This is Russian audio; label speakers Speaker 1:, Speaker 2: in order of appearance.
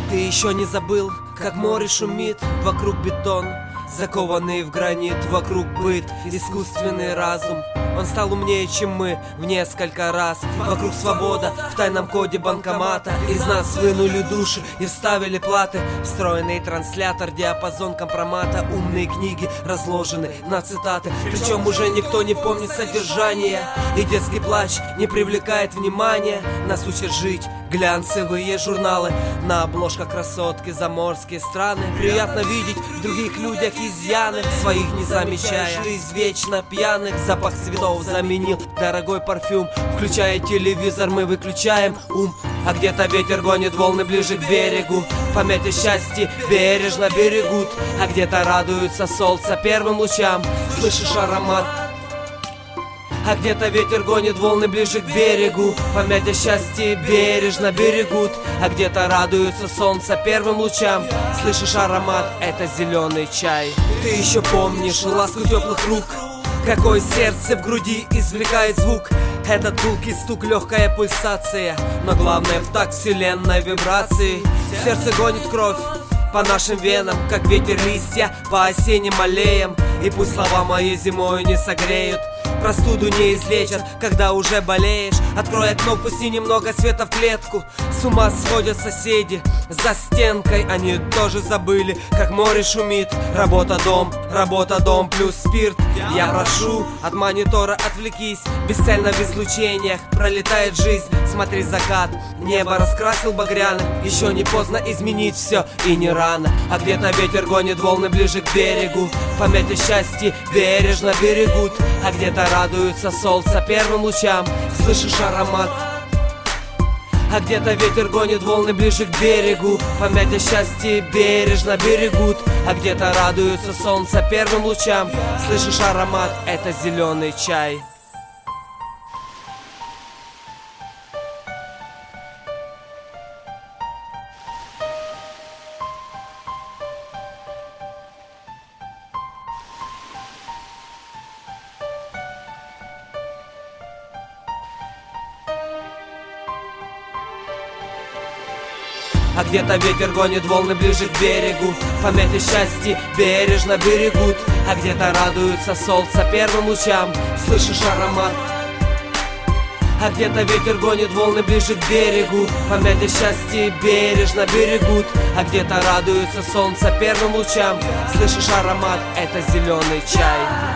Speaker 1: Ты еще не забыл, как море шумит, вокруг бетон, закованный в гранит, вокруг быт, искусственный разум. Он стал умнее, чем мы, в несколько раз. Вокруг свобода, в тайном коде банкомата. Из нас вынули души и вставили платы. Встроенный транслятор, диапазон компромата. Умные книги разложены на цитаты. Причем уже никто не помнит содержание. И детский плач не привлекает внимания. Нас учат жить глянцевые журналы. На обложках красотки, заморские страны. Приятно видеть в других людях изъяны, своих не замечая. Жизнь вечно пьяных, запах цветов заменил дорогой парфюм. Включая телевизор, мы выключаем ум. А где-то ветер гонит волны ближе к берегу. Память о счастье бережно берегут. А где-то радуются солнца первым лучам. Слышишь аромат? А где-то ветер гонит волны ближе к берегу. Память о счастье бережно берегут. А где-то радуются солнца первым лучам. Слышишь аромат? Это зеленый чай. Ты еще помнишь ласку теплых рук? Какое сердце в груди извлекает звук. Этот гулкий стук, легкая пульсация. Но главное в такт вселенной вибрации. Сердце гонит кровь по нашим венам, как ветер листья по осенним аллеям. И пусть слова мои зимою не согреют, простуду не излечат, когда уже болеешь. Открой окно, пусти немного света в клетку. С ума сводят соседи за стенкой. Они тоже забыли, как море шумит. Работа, дом плюс спирт. Я прошу, от монитора отвлекись. Бесцельно в излучениях пролетает жизнь. Смотри закат, небо раскрасил багряным. Еще не поздно изменить все и не рано. А где-то ветер гонит волны ближе к берегу. Память о счастье бережно берегут. А где-то радуются солнца первым лучам. Слышишь аромат? А где-то ветер гонит волны ближе к берегу. Память о счастье бережно берегут. А где-то радуются солнца первым лучам. Слышишь аромат? Это зеленый чай. А где-то ветер гонит волны ближе к берегу. Память о счастье бережно берегут. А где-то радуются солнца первым лучам. Слышишь аромат? А где-то ветер гонит волны ближе к берегу. Память о счастье бережно берегут. А где-то радуются солнца первым лучам. Слышишь аромат? Это зеленый чай.